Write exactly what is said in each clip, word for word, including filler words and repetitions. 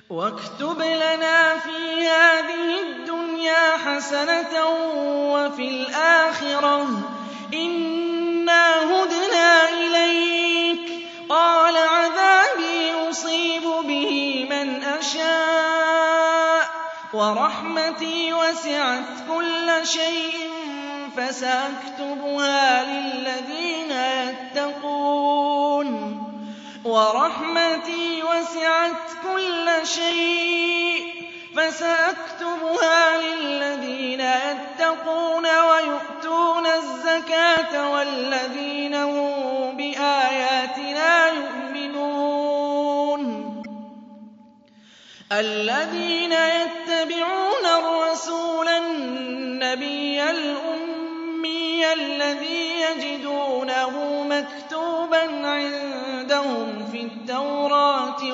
وَاكْتُبْ لَنَا فِي هَٰذِهِ الدُّنْيَا حَسَنَةً وَفِي الْآخِرَةِ إِنَّا هُدْنَا إِلَيْكَ ۚ قَالَ عَذَابِي أُصِيبُ بِهِ مَنْ أَشَاءُ ۖ وَرَحْمَتِي وَسِعَتْ كُلَّ شَيْءٍ فَسَأَكْتُبُهَا لِلَّذِينَ يَتَّقُونَ وَرَحْمَتِي وَسِعَتْ كُلَّ شَيْءٍ فَسَأَكْتُبُهَا لِلَّذِينَ يَتَّقُونَ وَيُؤْتُونَ الزَّكَاةَ وَالَّذِينَ هُم بِآيَاتِنَا يُؤْمِنُونَ الَّذِينَ يَتَّبِعُونَ الرَّسُولَ النَّبِيَّ الْأُمِّيَّ الَّذِي يَجِدُونَهُ مَكْتُوبًا عِندَهُمْ فِي التَّوْرَاةِ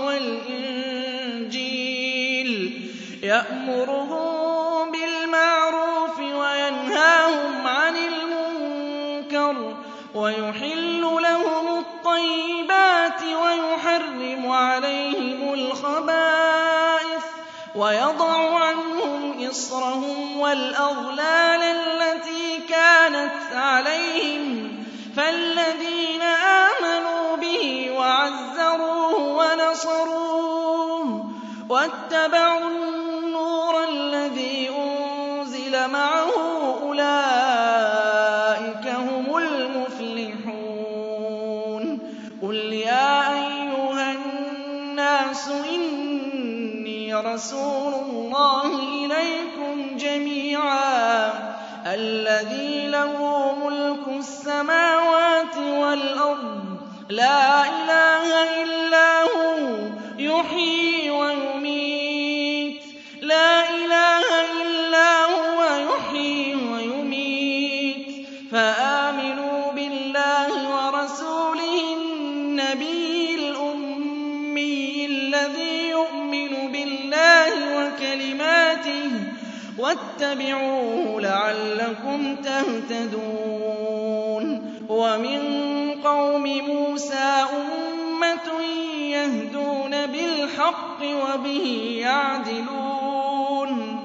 وَالْإِنجِيلِ يَأْمُرُهُم بِالْمَعْرُوفِ وَيَنْهَاهُمْ عَنِ الْمُنكَرِ وَيُحِلُّ لَهُمُ الطَّيِّبَاتِ وَيُحَرِّمُ عَلَيْهِمُ الْخَبَائِثَ وَيَضَعُ عَنْهُمْ إِصْرَهُمْ وَالْأَغْلَالَ الَّتِي كَانَتْ عَلَيْهِمْ ۚ فَالَّذِينَ آمَنُوا بِهِ وَعَزَّرُوهُ وَنَصَرُوهُ وَاتَّبَعُوا النُّورَ الَّذِي أُنزِلَ مَعَهُ أُولَٰئِكَ هُمُ الْمُفْلِحُونَ قُلْ يَا أَيُّهَا النَّاسُ إِنِّي رَسُولُ اللَّهِ إِلَيْكُمْ جَمِيعًا الَّذِي لَهُ مُلْكُ السَّمَاوَاتِ وَالْأَرْضِ لَا إِلَٰهَ إِلَّا هُوَ يُحْيِي وَيُمِيتُ لَا إِلَٰهَ إِلَّا هُوَ يُحْيِي وَيُمِيتُ فَآمِنُوا بِاللَّهِ وَرَسُولِهِ النَّبِيِّ الْأُمِّيِّ الَّذِي يُؤْمِنُ بِاللَّهِ وَكَلِمَاتِهِ وَاتَّبِعُوهُ لَعَلَّكُمْ تَهْتَدُونَ وَمِن قَوْمِ مُوسَىٰ أُمَّةٌ يَهْدُونَ بِالْحَقِّ وَبِهِ يَعْدِلُونَ